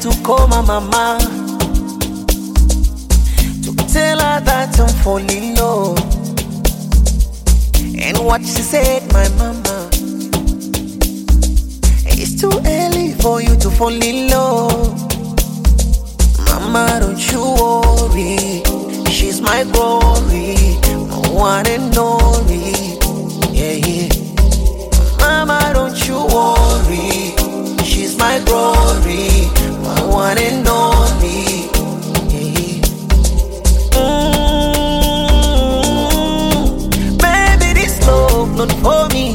to call my mama to tell her that I'm falling low. And what she said, my mama, it's too early for you to fall in love. Mama, don't you worry, she's my glory, my one and only. Yeah, yeah. Mama, don't you worry, she's my glory, my one and only. Yeah, yeah. Baby, this love not for me.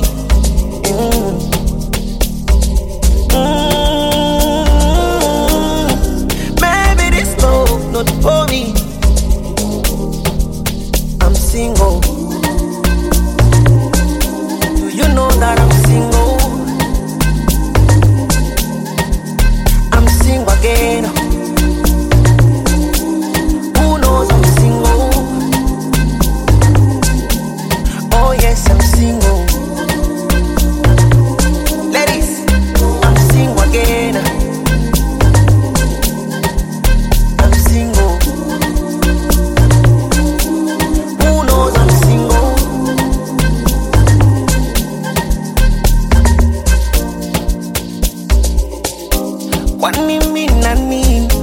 Baby, this love not for me. I'm single. Do you know that I'm single? I'm single again. Who knows I'm single? Oh yes, I'm single. Ladies, I'm single again. I'm single. Who knows I'm single? Kwani mi nani.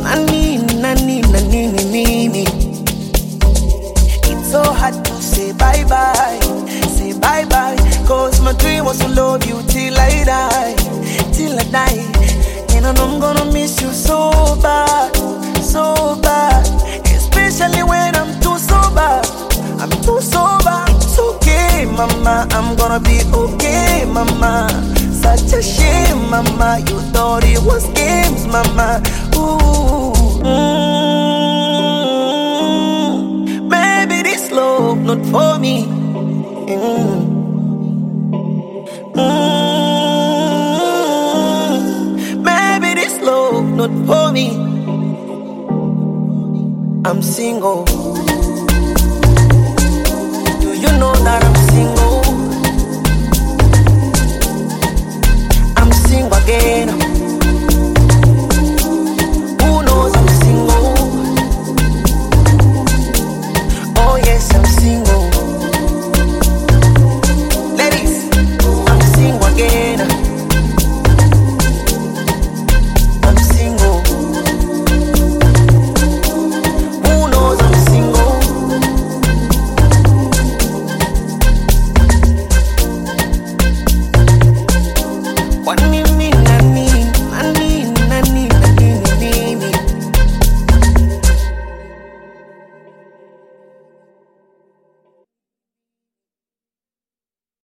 It's so hard to say bye bye, cause my dream was to love you till I die, and I know I'm gonna miss you so bad, especially when I'm too sober. It's okay, mama, I'm gonna be okay, mama. Such a shame, mama, you thought it was games, mama. Ooh. Baby, this love not for me. Baby, this love not for me. I'm single. Do you know that I'm single?